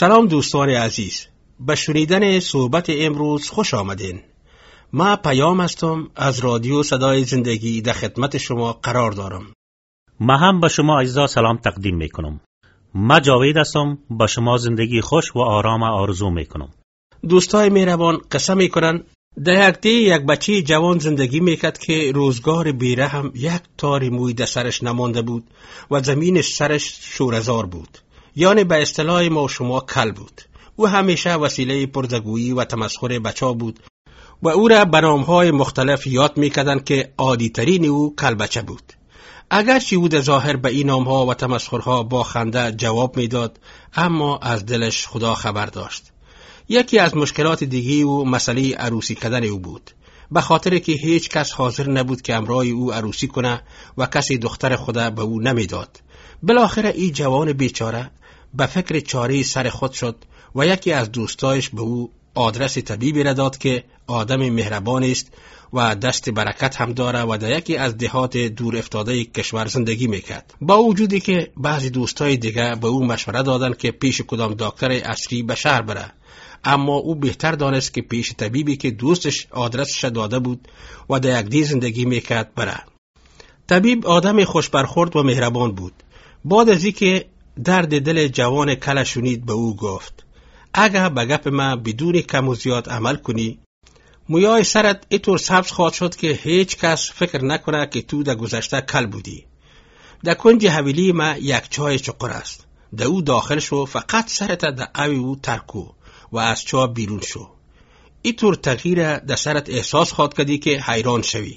سلام دوستان عزیز، به شنیدن صحبت امروز خوش آمدین. ما پیام هستم از رادیو صدای زندگی در خدمت شما قرار دارم. ما هم به شما عزیزا سلام تقدیم میکنم. ما جاوید هستم، به شما زندگی خوش و آرام آرزو میکنم. دوستای مهربان، قسم میکنن در یک ده یک بچه جوان زندگی میکرد که روزگار بیرحم یک تار موی در سرش نمانده بود و زمین سرش شوره‌زار بود، یعنی به اصطلاح ما شما کل بود. او همیشه وسیله پرزگویی و تمسخر بچه بود و او را به نام‌های مختلف یاد میکردند که عادی‌ترین او کل بچه بود. اگرچه او در ظاهر به این نام‌ها و تمسخرها با خنده جواب میداد، اما از دلش خدا خبر داشت. یکی از مشکلات دیگه او مسئله عروسی کردن او بود، به خاطر که هیچ کس حاضر نبود که همراه او عروسی کنه و کسی دختر خود به او نمیداد. بالاخره این جوان بیچاره به فکر چاره سر خود شد و یکی از دوستایش به او آدرس طبیبی را داد که آدم مهربان است و دست برکت هم داره و در یکی از دهات دور افتاده کشور زندگی میکرد. با وجودی که بعضی دوستای دیگه به او مشوره دادن که پیش کدام دکتر اصلی به شهر بره، اما او بهتر دانست که پیش طبیبی که دوستش آدرسش داده بود و در یک دی زندگی میکرد بره. طبیب آدم خوش برخورد و مهربان بود. بعد از اینکه درد دل جوان کل شنید به او گفت: اگر به گپ من بدون کم و زیاد عمل کنی، مویای سرت اینطور سبز خواهد شد که هیچ کس فکر نکنه که تو در گذشته کل بودی. در کنج حویلی ما یک چای چقر است، در او داخل شو، فقط سرت در اوی او ترکو و از چا بیرون شو. اینطور تغییر در سرت احساس خواهد کردی که حیران شوی.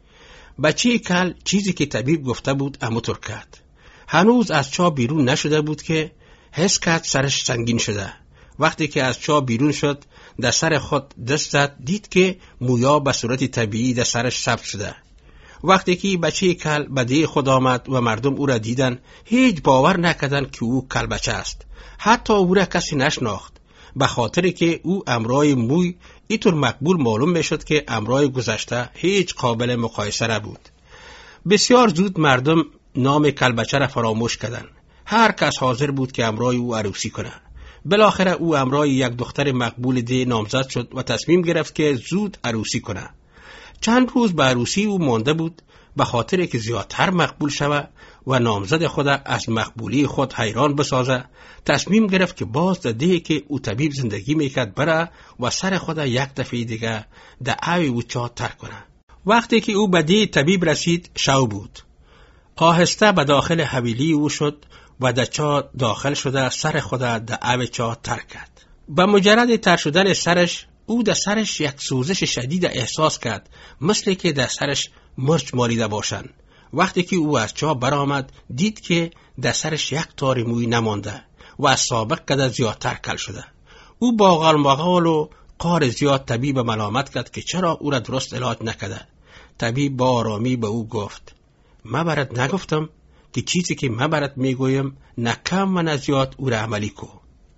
بچه کل چیزی که طبیب گفته بود همونطور کرد. هنوز از چا بیرون نشده بود که حس کرد سرش سنگین شده. وقتی که از چا بیرون شد، در سر خود دست زد، دید که مویا به صورت طبیعی در سرش سبز شده. وقتی که بچه کل به دی خود آمد و مردم او را دیدن، هیچ باور نکردند که او کل بچه است. حتی او را کسی نشناخت، به خاطر که او امرای موی اینطور مقبول معلوم میشد که امرای گذشته هیچ قابل مقایسه نبود. بسیار زود مردم نام کل بچه را فراموش کردند. هر کس حاضر بود که امرای او عروسی کنه. بالاخره او امرای یک دختر مقبول دی نامزد شد و تصمیم گرفت که زود عروسی کنه. چند روز به عروسی او مانده بود. به خاطر که زیادتر مقبول شود و نامزد خود از مقبولی خود حیران بسازه، تصمیم گرفت که باز در دهی که او طبیب زندگی میکرد بره و سر خود یک دفعه دیگه در اوی او چا ترک کنه. وقتی که او به ده طبیب رسید، شو بود. آهسته به داخل حویلی او شد و در چا داخل شده سر خود در اوی چا ترک کرد. به مجرد تر شدن سرش، او در سرش یک سوزش شدید احساس کرد، مثل که در سرش مرچ مالیده باشند. وقتی که او از چا برآمد، دید که در سرش یک تار موی نمانده و از سابق قدر زیادتر کل شده. او با غلمغال و قار زیاد طبیب ملامت کرد که چرا او را درست علاج نکرده. طبیب با آرامی به او گفت: من برات نگفتم که چیزی که من برات میگویم نه کم و نه زیاد او را عملی کو.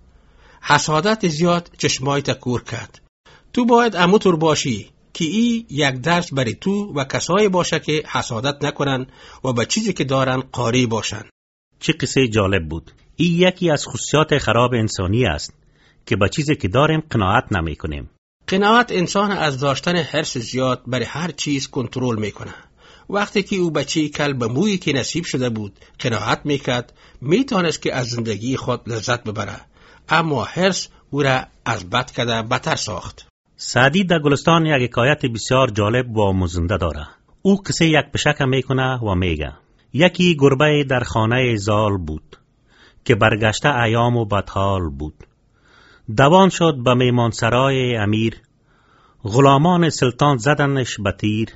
حسادت زیاد چشمایت کور کرد. تو باید همونطور باشی که این یک درس برای تو و کسایی باشه که حسادت نکنن و به چیزی که دارن قاری باشن. چه قصه جالب بود. این یکی از خصوصیات خراب انسانی است که به چیزی که داریم قناعت نمی کنیم. قناعت انسان از داشتن حرص زیاد برای هر چیز کنترل میکنه. وقتی که او بچه کل به مویی که نصیب شده بود قناعت میکرد، میتونست که از زندگی خود لذت ببره، اما حرص او را از بد کرده بدتر ساخت. سعدی در گلستان یک حکایت بسیار جالب و آموزنده داره. او قصه یک پشک میکنه و میگه: یکی گربه در خانه زال بود که برگشته ایام و بدحال بود. دوان شد به میمانسرای امیر، غلامان سلطان زدنش به تیر.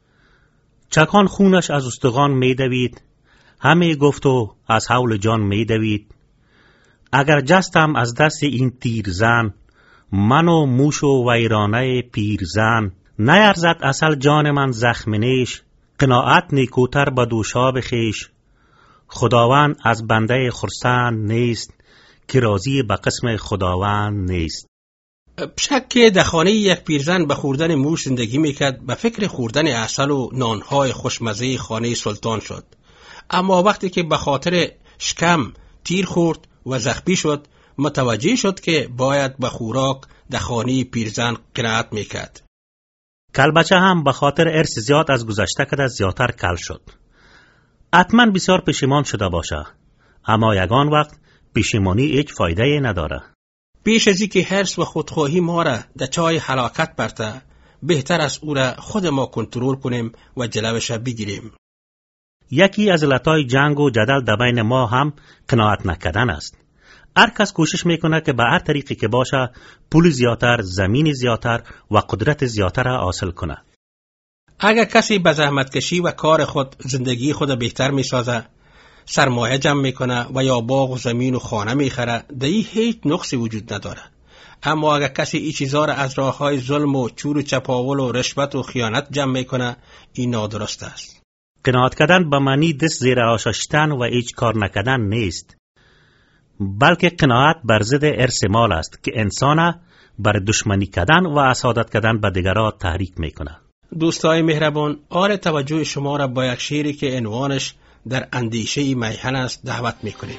چکان خونش از استخوان میدوید، همه گفت و از حول جان میدوید: اگر جستم از دست این تیر زن، من و موش و ویرانه پیرزن. نیرزد اصل جان من زخم نیش، قناعت نیکوتر به دوشاب خیش. خداوند از بنده خرسند نیست، که راضی به قسم خداوند نیست. پشک که در خانه یک پیرزن به خوردن موش زندگی میکرد، به فکر خوردن عسل و نانهای خوشمزه خانه سلطان شد. اما وقتی که به خاطر شکم تیر خورد و زخمی شد، متوجه شد که باید به خوراک در خانه پیرزن قناعت میکرد. کلبچه هم به خاطر ارث زیاد از گذشته کده زیادتر کل شد. حتما بسیار پشیمان شده باشه، اما یگان وقت پشیمانی هیچ فایده نداره. پیش از اینکه حرص و خودخواهی ما را در چاه هلاکت برده، بهتر از او را خود ما کنترل کنیم و جلوش بگیریم. یکی از علتهای جنگ و جدل در بین ما هم قناعت نکردن است. هر کس کوشش میکنه که به هر طریقی که باشه پول زیادتر، زمین زیادتر و قدرت زیادتر را حاصل کنه. اگر کسی به زحمت کشی و کار خود زندگی خود بهتر میسازه، سرمایه جمع میکنه و یا باغ و زمین و خانه میخره، در این هیچ نقصی وجود نداره. اما اگر کسی این چیزا را از راههای ظلم و چور و چپاول و رشوت و خیانت جمع میکنه، این نادرست است. قناعت کردن به معنی دست زیر آش داشتن و هیچ کار نکردن نیست، بلکه قناعت بر ضد ارث مال است که انسان بر دشمنی کردن و حسادت کردن به دیگران تحریک میکنه. دوستای مهربان، آل توجه شما را با یک شعری که عنوانش در اندیشه میهن است دعوت میکنیم.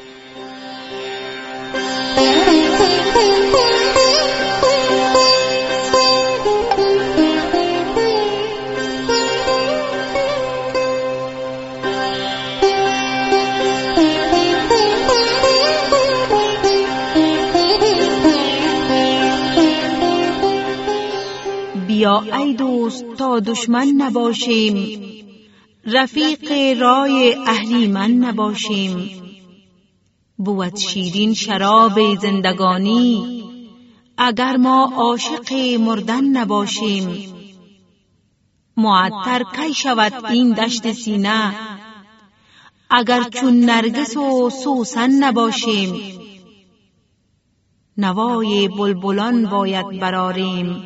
بیا ای دوست تا دشمن نباشیم، رفیق رای اهریمن نباشیم. بود شیرین شراب زندگانی، اگر ما عاشق مردن نباشیم. معطر کی شود این دشت سینه، اگر چون نرگس و سوسن نباشیم. نوای بلبلان باید براریم،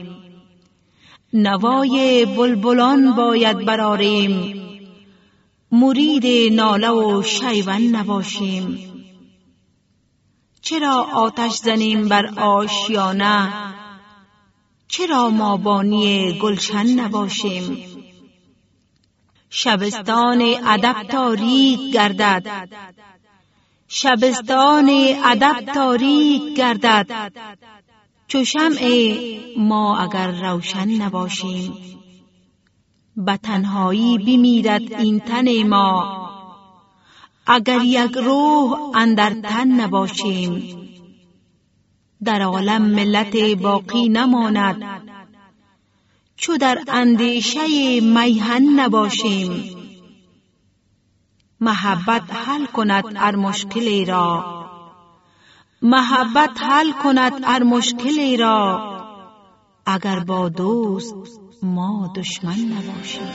نوای بلبلان باید براریم. مرید ناله و شیون نباشیم. چرا آتش زنیم بر آشیانه، چرا ما بانی گلشن نباشیم. شبستان ادب تاریک گردد، شبستان ادب تاریک گردد. چو شمع ما اگر روشن نباشیم. به تنهایی بمیرد این تن ما، اگر یک روح اندر تن نباشیم. در عالم ملت باقی نماند، چو در اندیشه میهن نباشیم. محبت حل کند هر مشکلی را، محبت حل کند هر مشکلی را. اگر با دوست ما دشمن نباشیم.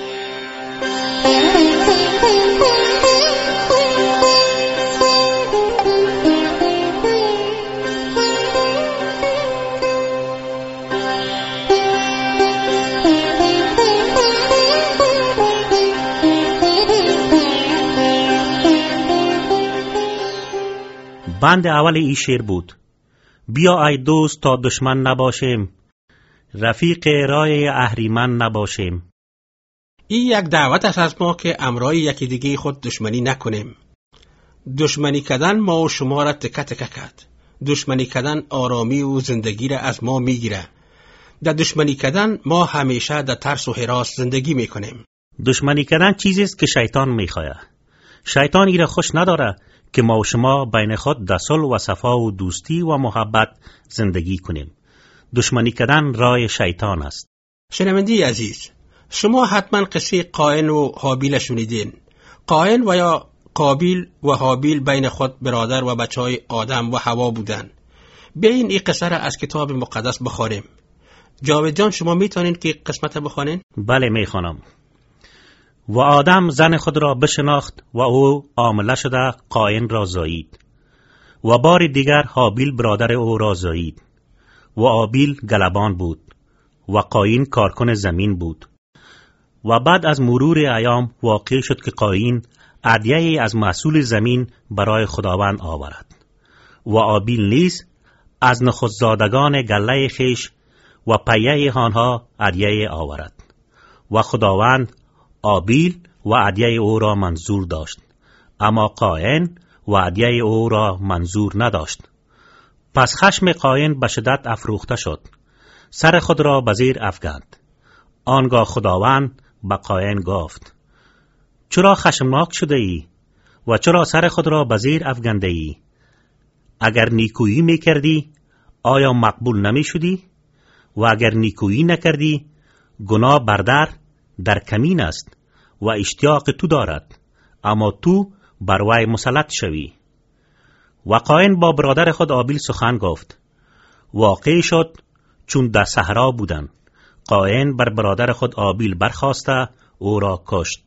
بند اول این شعر بود: بیا ای دوست تا دشمن نباشیم، رفیق رای اهریمن نباشیم. این یک دعوت است از ما که امرای یکی دیگه خود دشمنی نکنیم. دشمنی کردن ما و شما را تکه تکه کرد. دشمنی کردن آرامی و زندگی را از ما میگیره. در دشمنی کردن ما همیشه در ترس و هراس زندگی میکنیم. دشمنی کردن چیزی است که شیطان میخواه. شیطان ایره خوش نداره که ما و شما بین خود در صلح و صفا و دوستی و محبت زندگی کنیم. دشمنی کردن رای شیطان است. شنوندی عزیز، شما حتما قصه قاین و هابیل شنیدین. قاین و یا قابیل و هابیل بین خود برادر و بچهای آدم و حوا بودن. بیاین این قصه را از کتاب مقدس بخوانیم. جاوید جان، شما میتونین که قسمت بخوانین؟ بله میخوانم. و آدم زن خود را بشناخت و او حامله شده قاین را زایید. و بار دیگر هابیل برادر او را زایید. و هابیل گلبان بود و قاین کارکن زمین بود. و بعد از مرور ایام واقع شد که قاین هدیه‌ای از محصول زمین برای خداوند آورد و هابیل نیز از نخستزادگان گله خویش و پیه آنها هدیه آورد. و خداوند هابیل و هدیه او را منظور داشت، اما قاین و هدیه او را منظور نداشت. پس خشم قاین به شدت افروخته شد، سر خود را به زیر افکند. آنگاه خداوند به قاین گفت: چرا خشمناک شده ای و چرا سر خود را به زیر افکنده ای؟ اگر نیکویی میکردی آیا مقبول نمی شدی؟ و اگر نیکویی نکردی گناه بردر در کمین است و اشتیاق تو دارد، اما تو بر وی مسلط شوی. و قاین با برادر خود آبیل سخن گفت. واقع شد چون در صحرا بودند، قاین بر برادر خود آبیل برخاسته او را کشت.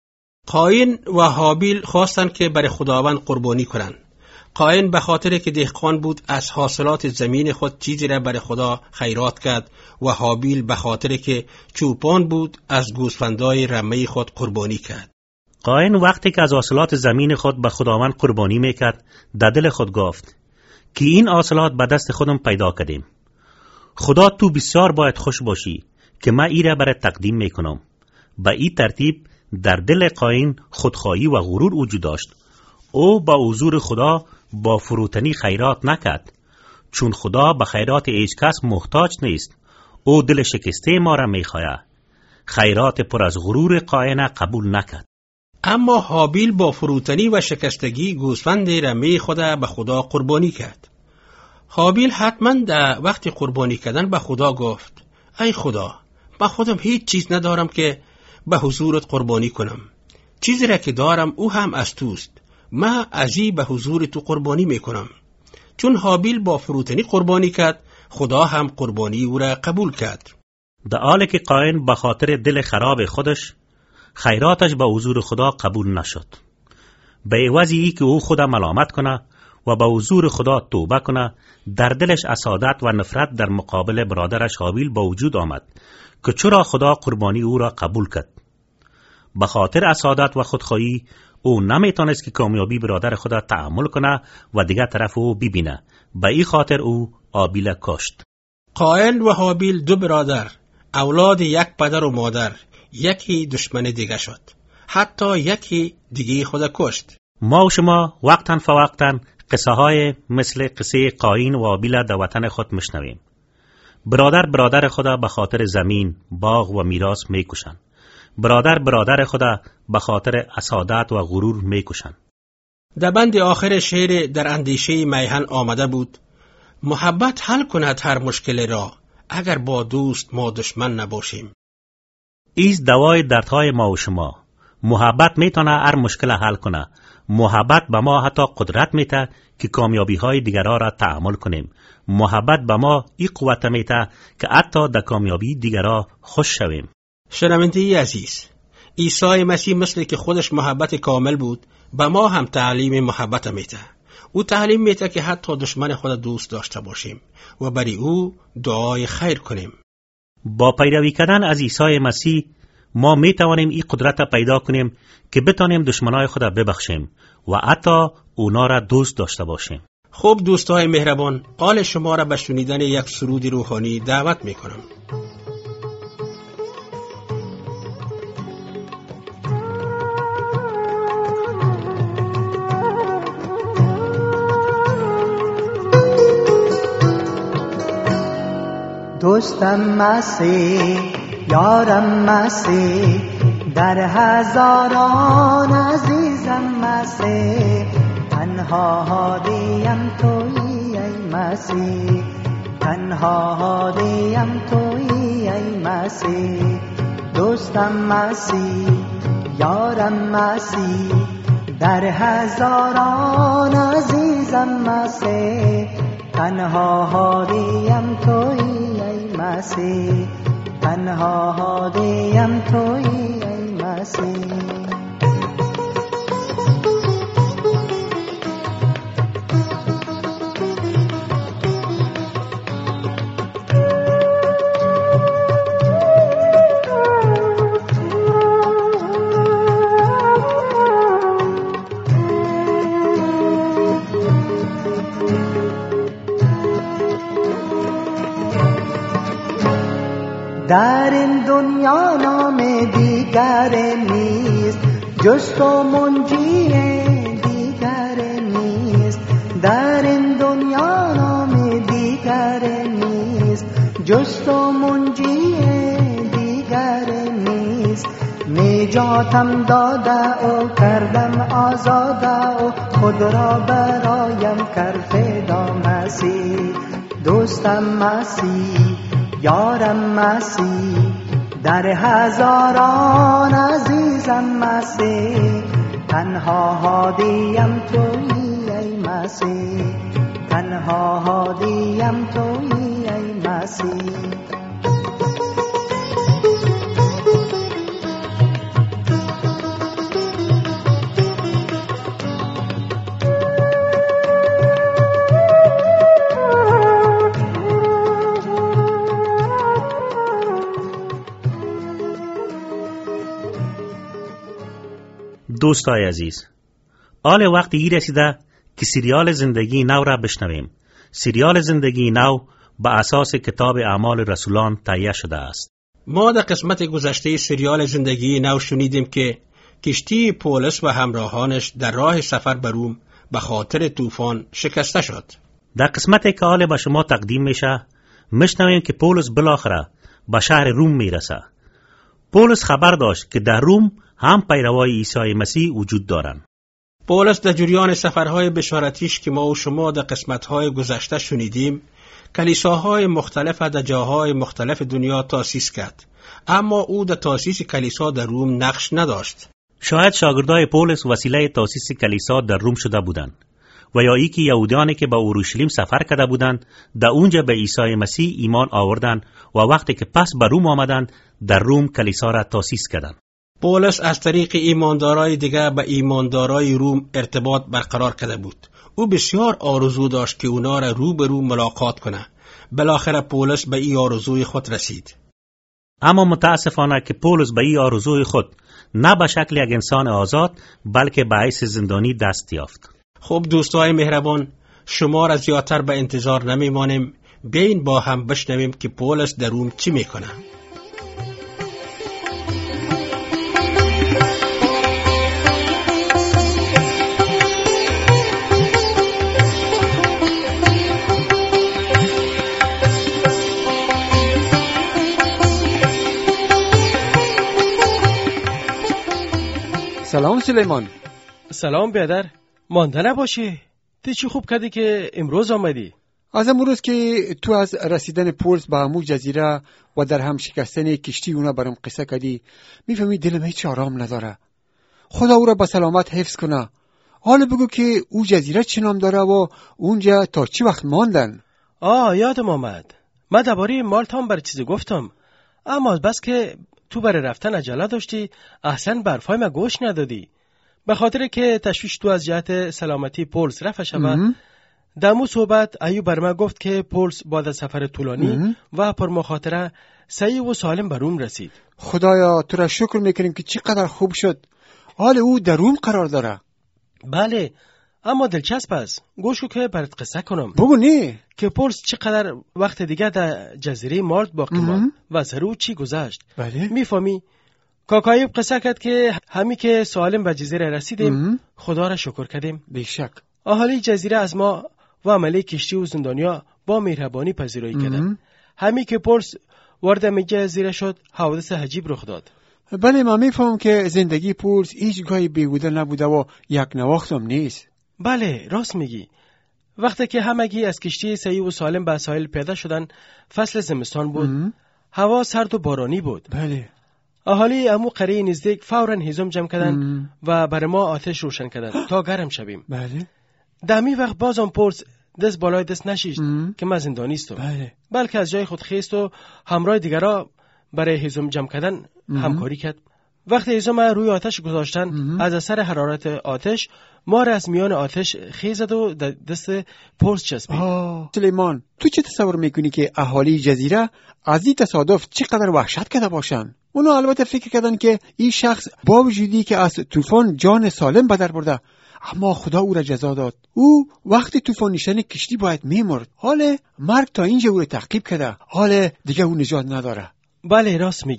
قاین و هابیل خواستند که برای خداوند قربانی کنند. قاین به خاطر که دهقان بود از حاصلات زمین خود چیزی را برای خدا خیرات کرد و هابیل به خاطر که چوپان بود از گوسفندای رمه خود قربانی کرد. قاین وقتی که از حاصلات زمین خود به خداوند قربانی میکرد، در دل خود گفت که این حاصلات به دست خودم پیدا کردیم. خدا تو بسیار باید خوش باشی که من ای را برای تقدیم میکنم. به این ترتیب در دل قاین خودخواهی و غرور وجود داشت. او با حضور خدا با فروتنی خیرات نکرد، چون خدا به خیرات هیچ کس محتاج نیست. او دل شکسته ما را میخواهد. خیرات پر از غرور قاین قبول نکرد. اما هابیل با فروتنی و شکستگی گوسفند رمه خود به خدا قربانی کرد. هابیل حتما در وقت قربانی کردن به خدا گفت: ای خدا، با خودم هیچ چیز ندارم که به حضورت قربانی کنم. چیزی را که دارم او هم از توست. من ازی به حضور تو قربانی میکنم. چون هابیل با فروتنی قربانی کرد، خدا هم قربانی او را قبول کرد. در حالی که قاین به خاطر دل خراب خودش خیراتش به حضور خدا قبول نشد، به عوضی که او خدا ملامت کنه و به حضور خدا توبه کنه، در دلش حسادت و نفرت در مقابل برادرش هابیل به وجود آمد که چرا خدا قربانی او را قبول کرد. به خاطر حسادت و خودخواهی او نمیتونست که کامیابی برادر خدا تحمل کنه و دیگر طرف او ببینه. به این خاطر او آبیل کشت. قاین و هابیل دو برادر، اولاد یک پدر و مادر، یکی دشمن دیگه شد، حتی یکی دیگه خدا کشت. ما و شما وقتاً فوقتاً قصه های مثل قصه قاین و آبیل در وطن خود مشنویم. برادر خدا به خاطر زمین، باغ و میراث میکشن. برادر خدا به خاطر حسادت و غرور میکشن. در بند آخر شعر در اندیشه میهن آمده بود: محبت حل کند هر مشکل را، اگر با دوست ما دشمن نباشیم. ایز دوای دردهای ما و شما. محبت میتونه هر مشکل حل کنه. محبت به ما حتی قدرت میده که کامیابی های دیگران را تحمل کنیم. محبت به ما این قوت میده که حتی در کامیابی دیگران خوش شویم. شنونده عزیز، عیسی مسیح مثل که خودش محبت کامل بود، به ما هم تعلیم محبت میده. او تعلیم میده که حتی دشمن خود دوست داشته باشیم و برای او دعای خیر کنیم. با پیروی کردن از عیسی مسیح ما میتوانیم این قدرت پیدا کنیم که بتانیم دشمنای خود ببخشیم و حتی اونا را دوست داشته باشیم. خب دوستای مهربان، حال شما را به شنیدن یک سرود روحانی دعوت میکنم. دوستم مسیح، یارم مسیح، در هزاران عزیزم مسیح، تنها هادیم تویی ای مسیح، تنها هادیم تویی ای مسیح. دوستم مسیح، یارم مسیح، در هزاران عزیزم مسیح، تنها هادیم تویی ای مسیح، تنها هادیم تویی ای مسیح. در این دنیا نام دیگر نیست، جز تو منجی دیگر نیست. در این دنیا نام جز تو منجی دیگر نیست. نجاتم داده و کردم آزاده و خود را برایم کرد فدا مسیح. دوستم مسیح، یارم مسیح، در هزاران عزیزم مسیح. تنها هادیم تویی ای مسیح، تنها هادیم تویی ای مسیح. دوستای عزیز، آل وقتی رسیده که سریال زندگی نو را بشنویم. سریال زندگی نو با اساس کتاب اعمال رسولان تهیه شده است. ما در قسمت گذشته سریال زندگی نو شنیدیم که کشتی پولس و همراهانش در راه سفر به روم به خاطر طوفان شکسته شد. در قسمتی که آل به شما تقدیم میشه میشنویم که پولس بالاخره به شهر روم میرسه. پولس خبر داشت که در روم هم پیروای عیسی مسیح وجود دارند. پولس در جریان سفرهای بشارتیش که ما و شما در قسمتهای گذشته شنیدیم، کلیساهای مختلف در جاهای مختلف دنیا تأسیس کرد، اما او در تأسیس کلیسا در روم نقش نداشت. شاید شاگردای پولس وسیله تأسیس کلیسا در روم شده بودند و یا ای که یهودیانی که به اورشلیم سفر کرده بودند در اونجا به عیسی مسیح ایمان آوردند و وقتی که پس به روم آمدند در روم کلیسا را تأسیس کردند. پولس از طریق ایماندارای دیگر به ایماندارای روم ارتباط برقرار کرده بود. او بسیار آرزو داشت که اونا را رو به رو ملاقات کنه. بالاخره پولس به این آرزوی خود رسید. اما متاسفانه که پولس به این آرزوی خود نه به شکل یک انسان آزاد بلکه به حیث زندانی دست یافت. خب دوستای مهربان، شما را زیادتر به انتظار نمیمانیم. بیاین با هم بشنویم که پولس در روم چی میکنه. سلام سلیمان. سلام بیادر، مانده نباشی. تی چی خوب کردی که امروز آمدی؟ از امروز که تو از رسیدن پولس به همو جزیره و در هم شکستن کشتی اونا برام قصه کردی، میفهمی دلم هیچ آرام نداره. خدا او را به سلامت حفظ کنه. حالا بگو که او جزیره چی نام داره و اونجا تا چی وقت ماندن؟ یادم آمد. من درباره مالتام بر چیزی گفتم، اما بس که تو برای رفتن عجله داشتی احسن برفای ما گوش ندادی. به خاطر که تشویش تو از جهت سلامتی پولس رفت شود، دمو صحبت ایو بر ما گفت که پولس بعد از سفر طولانی و پر مخاطره صحیح و سالم به روم رسید. خدایا تو را شکر میکنیم که چقدر خوب شد. حال او در روم قرار داره. بله، اما دلچسب است. گوشو که برات قصه کنم. بگو نه. که پولس چقدر وقت دیگه در جزیره مالت باقی ماند و سرو چی گذشت. بله. میفهمی؟ کاکایب قصه کرد که همی که سالم به جزیره رسیدیم خدا را شکر کردیم. بیشک. اهالی جزیره از ما و عمله کشتی و زندانیا با مهربانی پذیرایی کردند. همی که پولس وارد جزیره شد حوادث عجیب رخ داد. بله، من میفهم که زندگی پولس هیچ گاهی بیهوده نبوده و یک نواختم نیست. بله، راست میگی. وقتی که همگی از کشتی صحیح و سالم به ساحل پیاده شدن، فصل زمستان بود. هوا سرد و بارانی بود. بله. اهالی امو قریه نزدیک فوراً هیزم جمع کردن و برای ما آتش روشن کردن تا گرم شویم. بله. دمی وقت بازم پولس دست بالای دست نشیشت که من زندانیستم. بله. بلکه از جای خود خیست و همراه دیگرها برای هیزم جمع کردن همکاری کرد. وقتی هیزم روی آتش گذاشتن، از اثر حرارت آتش ما را از میان آتش خیزد و دست پولس چسبید. سلیمان، تو چه تصور میکنی که اهالی جزیره از این تصادف چقدر وحشت کرده باشن؟ اونا البته فکر کردن که این شخص با وجودی که از طوفان جان سالم به در برده، اما خدا او را جزا داد. او وقتی طوفان نشین کشتی باید میمرد. حالا مرگ تا اینجا او را تعقیب کرده. حالا دیگه او نجات نداره. بله، راست میگی.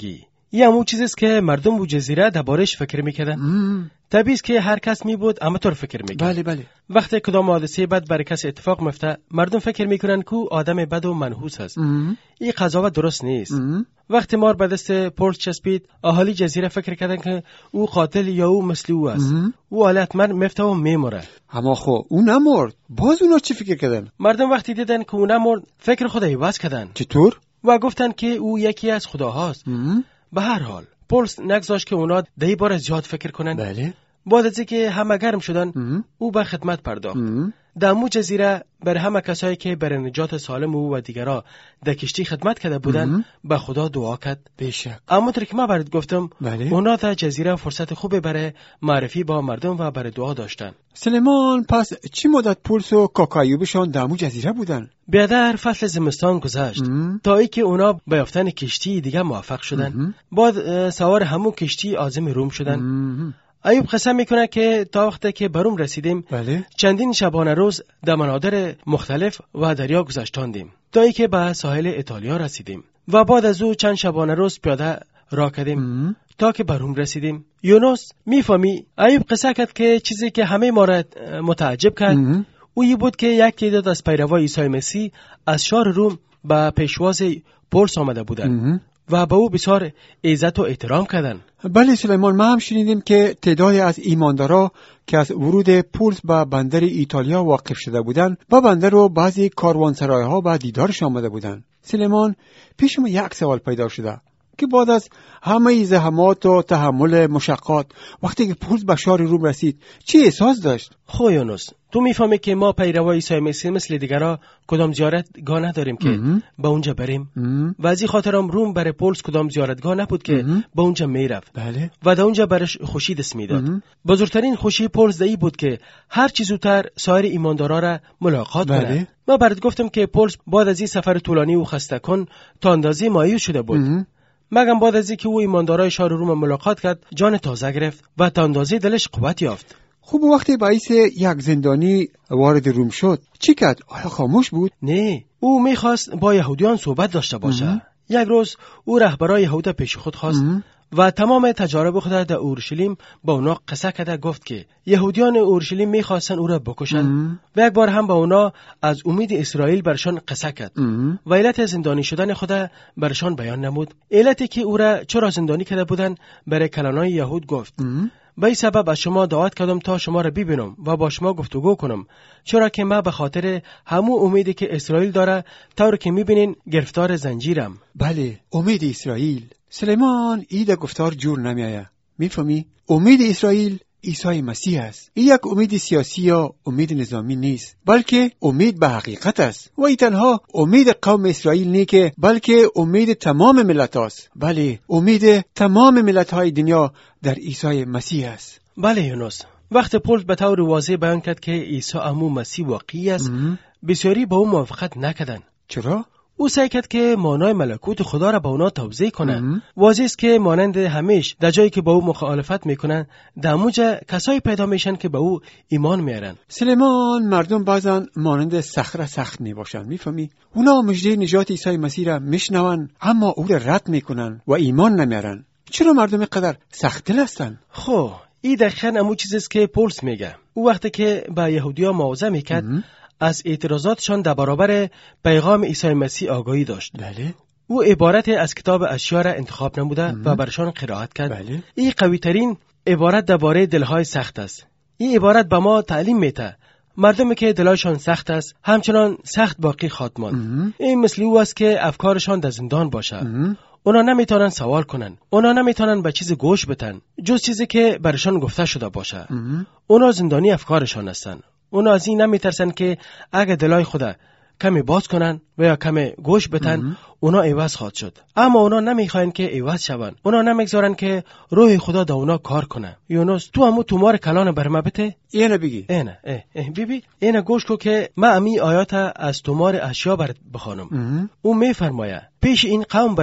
این همون چیزیست که مردم و جزیره دربارش فکر میکردن. طبیعی است که هر کس میبود اما طور فکر میکنه. بله. وقتی کدام حادثه بد برای کس اتفاق میفته، مردم فکر میکنن که آدم بد و منحوس است. این قضاوت درست نیست. وقتی مار به دست پولس چسبید، اهالی جزیره فکر کردن که او قاتل یا او مثل او است. او حتما میفته و میمره. اما خب او نمرد. باز اونا چی فکر کردن؟ مردم وقتی دیدن که او نمرد، فکر خود عوض کردن. چطور؟ و گفتن که او یکی از خداهاست. به هر حال پولس نگذاشت که اونا ده بار زیاد فکر کنن. بله. بعد از اینکه همه گرم شدن، او به خدمت پرداخت. در مو جزیره بر همه کسایی که برای نجات سالم او و دیگرها در کشتی خدمت کرده بودن به خدا دعا کرد. بشک. اما طور که من برات گفتم، بله. اونا در جزیره فرصت خوبی برای معرفی با مردم و برای دعا داشتن. سلیمان پس چی مدت پولس و کاکایوبشان در مو جزیره بودن؟ بیادر فصل زمستان گذشت تا ای که اونا به یافتن کشتی دیگه موفق شدن. بعد سوار همون کشتی عازم روم شدن. ایوب قسم میکنه که تا وقتی که بروم رسیدیم، بله. چندین شبانه روز در مناظر مختلف و دریا گذشتاندیم تا ای که به ساحل ایتالیا رسیدیم و بعد از او چند شبانه روز پیاده راه کردیم تا که بروم رسیدیم. یونس میفهمی ایوب قصه کرد که چیزی که همه ما را متعجب کرد اویی بود که یک تعداد از پیروان عیسی مسیح از شهر روم به پیشواز پولس آمده بودند و به او بسیار عزت و احترام کردند. بله سلیمان، ما هم شنیدیم که تعدادی از ایماندارا که از ورود پولس به بندر ایتالیا واقف شده بودند، با بندر و بعضی کاروانسرای‌ها به دیدارش آمده بودند. سلیمان، پیش ما یک سوال پیدا شده که بعد از همه زحمات و تحمل مشقات، وقتی که پولس به شهر روم رسید چی احساس داشت؟ خو یونس، تو میفهمی که ما پیروان عیسی مسیح مثل دیگرها کدام زیارتگاه نداریم که به اونجا بریم و از این خاطر هم روم برای پولس کدام زیارتگاه نبود که به اونجا میرفت. بله. و در اونجا برش خوشی دست میداد. بزرگترین خوشی پولس دایی بود که هر چی زودتر سایر ایماندارا را ملاقات کنه. ما برات گفتم که پولس بعد از این سفر طولانی و خسته کن تا اندازه مایوس شده بود. مگم بعد از اینکه او ایماندارای شهر روم ملاقات کرد، جان تازه گرفت و تا اندازه دلش قوت یافت. خوب، وقتی باعث یک زندانی وارد روم شد چی کرد؟ آیا خاموش بود؟ نه، او میخواست با یهودیان صحبت داشته باشه. یک روز او رهبرای یهود پیش خود خواست و تمام تجارب خود در اورشلیم با اونا قصه کرده. گفت که یهودیان اورشلیم میخواستن او را بکشن و یک بار هم با اونا از امید اسرائیل برشان قصه کرد و علت زندانی شدن خود برشان بیان نمود. علتی که او را چرا زندانی کرده بودن برای کلانای یهود گفت. به این سبب از شما دعوت کردم تا شما را ببینم و با شما گفتگو کنم، چرا که من به خاطر همون امیدی که اسرائیل داره طور که میبینین گرفتار زنجیرم. بله، امید اسرائیل. سلیمان، ایده گفتار جور نمیایه. میفهمی؟ امید اسرائیل عیسی مسیح است. این یک امید سیاسی یا امید نظامی نیست، بلکه امید به حقیقت است. و این تنها امید قوم اسرائیل نیست که بلکه امید تمام ملت است. بله، امید تمام ملت های دنیا در عیسی مسیح است. بله یونس، وقت پولس به طور واضح بیان کرد که عیسی امو مسیح واقعی است، بسیاری با او موافقت نکردند. چرا؟ او سعی کرد که معنای ملکوت خدا را به اونا توضیح کنه. واضح است که مانند همیشه در جایی که با او مخالفت میکنن، در موجه کسایی پیدا میشن که به او ایمان میارن. سلیمان، مردم بعضا مانند صخره سخت میباشن. میفهمی؟ اونا مژده نجات عیسی مسیح را میشنون اما او را رد میکنن و ایمان نمیارن. چرا مردم قدر سخت دل هستن؟ خب این دقیقاً همون چیزیست که پولس میگه. او وقتی که به یهودی‌ها موعظه میکرد، از اعتراضاتشان در برابر پیغام عیسی مسیح آگاهی داشت. بله. او عبارت از کتاب اشعیا را انتخاب نموده و برشان قرائت کرد. بله. این قوی ترین عبارت درباره دلهای سخت است. این عبارت به ما تعلیم میده مردمی که دلایشان سخت است همچنان سخت باقی خواهد ماند. این مثل او است که افکارشان در زندان باشه. اونا نمیتونن سوال کنن، اونا نمیتونن به چیز گوش بدن جز چیزی که برشان گفته شده باشه. اونا زندانی افکارشان هستن. اونا از این نمیترسن که اگه دلای خدا کمی باز کنن و یا کمی گوش بدن اونا عوض خواهد شد. اما اونا نمیخواین که عوض شون. اونا نمیگذارن که روح خدا در اونا کار کنه. یونس، تو همو تومار کلان برما بته؟ اینه بگی. اینه بیبی اینه گوش کو که من امی آیات از تومار اشیا برات بخوانم. او میفرماید پیش این قوم برو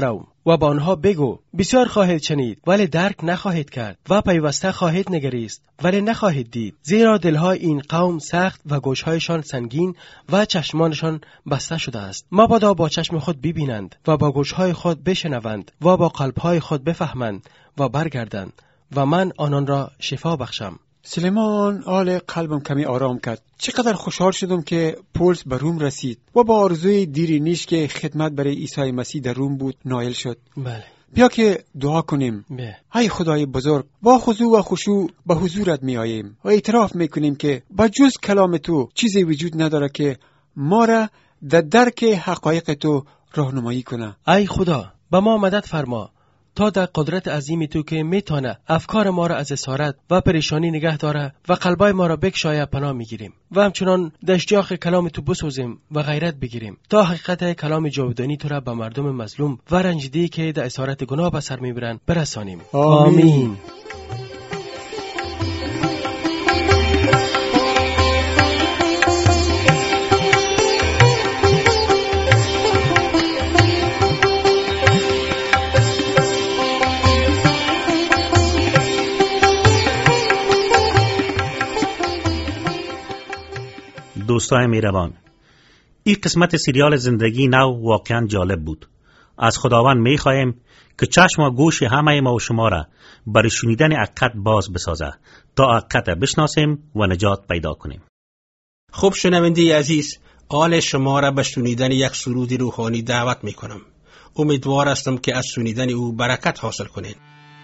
و با آنها بگو بسیار خواهید شنید ولی درک نخواهید کرد و پیوسته خواهید نگریست ولی نخواهید دید، زیرا دلهای این قوم سخت و گوشهایشان سنگین و چشمانشان بسته شده است. مبادا با چشم خود ببینند و با گوشهای خود بشنوند و با قلبهای خود بفهمند و برگردند و من آنان را شفا بخشم. سلیمان آل قلبم کمی آرام کرد. چقدر خوشحال شدم که پولس به روم رسید و با آرزوی دیری نیش که خدمت برای عیسی مسیح در روم بود نائل شد. بله. بیا که دعا کنیم. ای خدای بزرگ، با خضوع و خشوع به حضورت می آییم و اعتراف می کنیم که با جز کلام تو چیزی وجود نداره که ما را در درک حقایق تو راهنمایی کنه. ای خدا به ما مدد فرما تا در قدرت عظیم تو که میتونه افکار ما را از اسارت و پریشانی نگه داره و قلبای ما را بکشایه پناه میگیریم و همچنان در اشتیاق کلام تو بسوزیم و غیرت بگیریم تا حقیقت کلام جاودانی تو را به مردم مظلوم و رنجیده که در اسارت گناه به سر میبرن برسانیم. آمین. دوستای میروان، این قسمت سریال زندگی نو واقعا جالب بود. از خداوند میخوایم که چشم و گوش همه ما و شما را برای شنیدن حقیقت باز بسازه تا حقیقت بشناسیم و نجات پیدا کنیم. خب شنونده عزیز، آل شما را به شنیدن یک سرود روحانی دعوت میکنم. امیدوار هستم که از شنیدن او برکت حاصل کنید.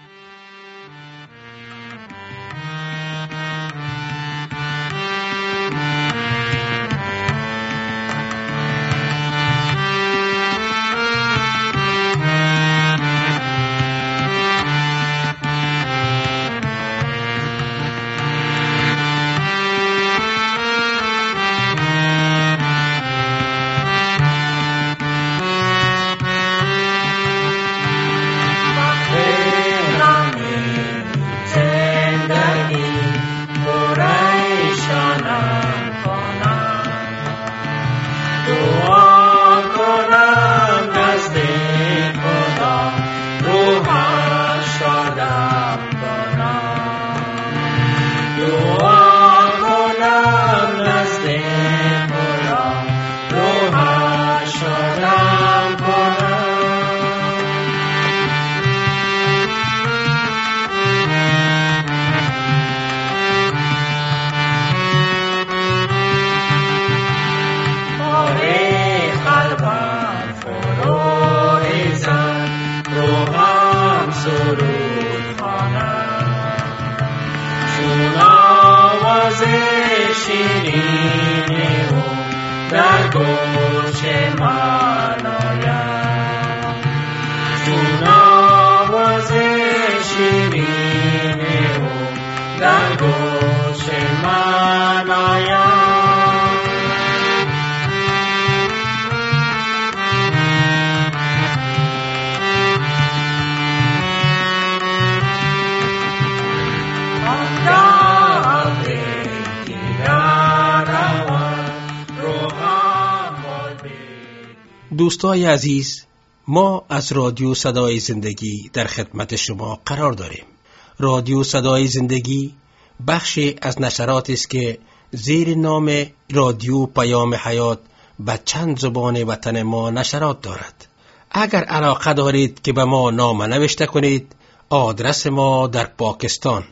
دوستای عزیز، ما از رادیو صدای زندگی در خدمت شما قرار داریم. رادیو صدای زندگی بخشی از نشراتی است که زیر نام رادیو پیام حیات به چند زبان وطن ما نشرات دارد. اگر علاقه دارید که به ما نامه نوشته کنید، آدرس ما در پاکستان: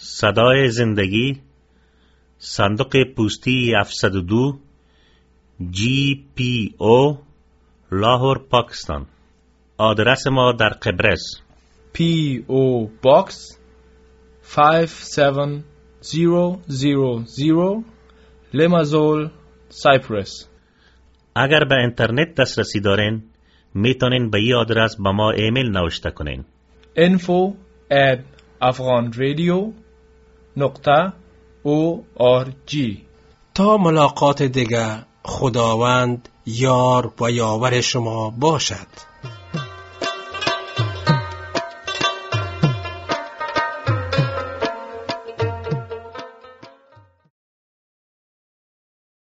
صدای زندگی، صندوق پستی 702 GPO لاهور، پاکستان. آدرس ما در قبرس: PO Box 57000 لمازول، سایپرس. اگر به اینترنت دسترسی دارین میتونین به این آدرس به ما ایمیل نوشته کنین: info@afghanradio.org. تا ملاقات دیگر، خداوند یار و یاور شما باشد.